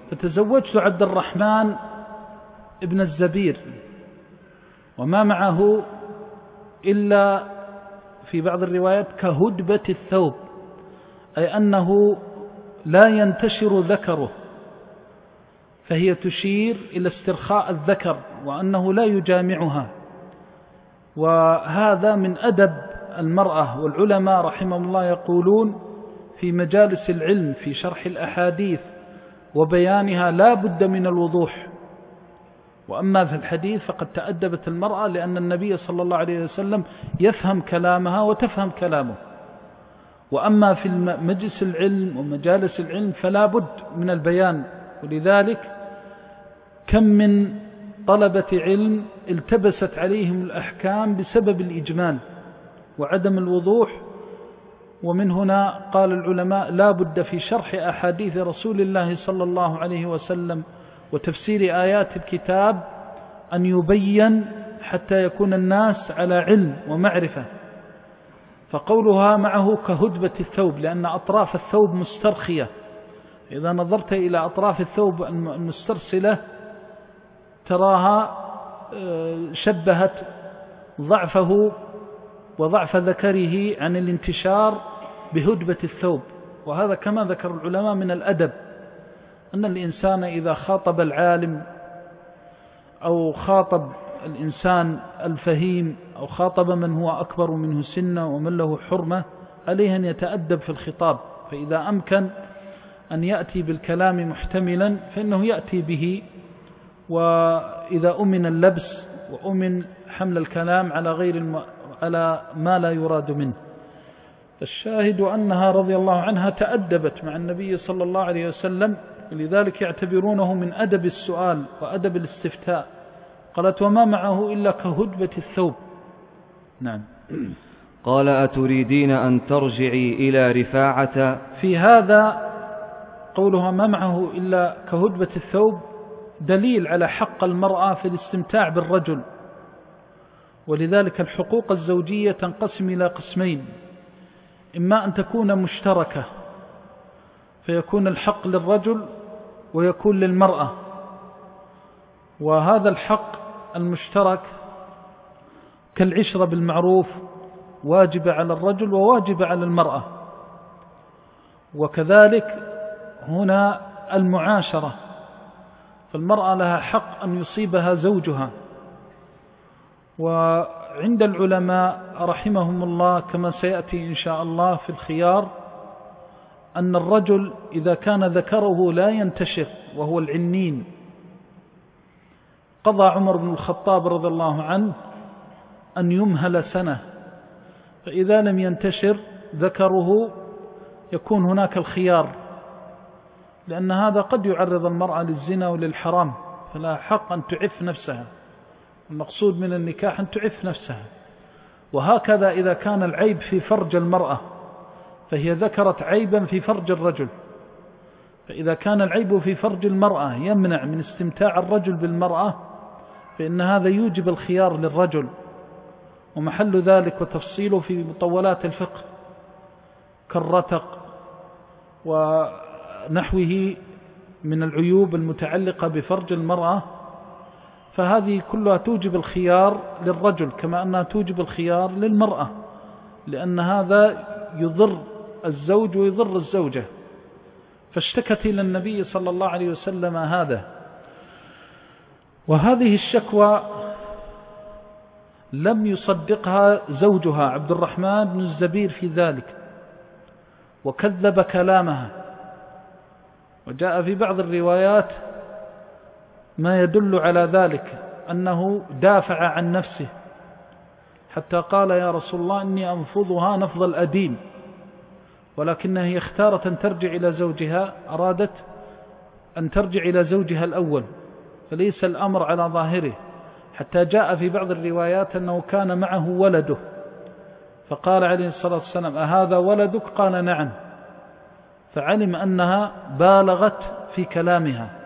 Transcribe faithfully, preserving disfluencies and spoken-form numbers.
فتزوجت عبد الرحمن ابن الزبير وما معه إلا في بعض الروايات كهدبة الثوب، أي أنه لا ينتشر ذكره، فهي تشير إلى استرخاء الذكر وأنه لا يجامعها. وهذا من أدب المرأة، والعلماء رحمهم الله يقولون في مجالس العلم في شرح الأحاديث وبيانها لا بد من الوضوح. وأما في الحديث فقد تأدبت المرأة لأن النبي صلى الله عليه وسلم يفهم كلامها وتفهم كلامه. وأما في مجلس العلم ومجالس العلم فلا بد من البيان. ولذلك كم من طلبة علم التبست عليهم الأحكام بسبب الإجمال وعدم الوضوح. ومن هنا قال العلماء لا بد في شرح أحاديث رسول الله صلى الله عليه وسلم وتفسير آيات الكتاب أن يبين حتى يكون الناس على علم ومعرفة. فقولها معه كهدبة الثوب لأن أطراف الثوب مسترخية، إذا نظرت إلى أطراف الثوب المسترسلة تراها شبهت ضعفه وضعف ذكره عن الانتشار بهدبة الثوب. وهذا كما ذكر العلماء من الأدب، أن الإنسان إذا خاطب العالم أو خاطب الإنسان الفهيم أو خاطب من هو أكبر منه سنا ومن له حرمة عليه أن يتأدب في الخطاب. فإذا أمكن أن يأتي بالكلام محتملا فإنه يأتي به، وإذا أمن اللبس وأمن حمل الكلام على غير الم... على ما لا يراد منه. الشاهد أنها رضي الله عنها تأدبت مع النبي صلى الله عليه وسلم، لذلك يعتبرونه من أدب السؤال وأدب الاستفتاء. قالت وما معه إلا كهدبة الثوب. نعم. قال أتريدين أن ترجعي إلى رفاعة؟ في هذا قولها ما معه إلا كهدبة الثوب دليل على حق المرأة في الاستمتاع بالرجل. ولذلك الحقوق الزوجية تنقسم إلى قسمين: إما أن تكون مشتركة فيكون الحق للرجل ويكون للمرأة، وهذا الحق المشترك كالعشرة بالمعروف واجب على الرجل وواجب على المرأة. وكذلك هنا المعاشرة، فالمرأة لها حق أن يصيبها زوجها. وعند العلماء رحمهم الله كما سيأتي إن شاء الله في الخيار أن الرجل إذا كان ذكره لا ينتشر وهو العنين، قضى عمر بن الخطاب رضي الله عنه أن يمهل سنة، فإذا لم ينتشر ذكره يكون هناك الخيار، لأن هذا قد يعرض المرأة للزنا وللحرام، فلا حق أن تعف نفسها. المقصود من النكاح أن تعف نفسها. وهكذا إذا كان العيب في فرج المرأة فهي ذكرت عيبا في فرج الرجل، فإذا كان العيب في فرج المرأة يمنع من استمتاع الرجل بالمرأة فإن هذا يوجب الخيار للرجل، ومحل ذلك وتفصيله في مطولات الفقه كالرتق ونحوه من العيوب المتعلقة بفرج المرأة. فهذه كلها توجب الخيار للرجل كما أنها توجب الخيار للمرأة، لأن هذا يضر الزوج ويضر الزوجة. فاشتكت إلى النبي صلى الله عليه وسلم هذا، وهذه الشكوى لم يصدقها زوجها عبد الرحمن بن الزبير في ذلك، وكذب كلامها. وجاء في بعض الروايات ما يدل على ذلك أنه دافع عن نفسه حتى قال يا رسول الله إني أنفضها نفض الأديم، ولكنها هي اختارت أن ترجع إلى زوجها، أرادت أن ترجع إلى زوجها الأول، فليس الأمر على ظاهره. حتى جاء في بعض الروايات أنه كان معه ولده، فقال عليه الصلاة والسلام أهذا ولدك؟ قال نعم، فعلم أنها بالغت في كلامها.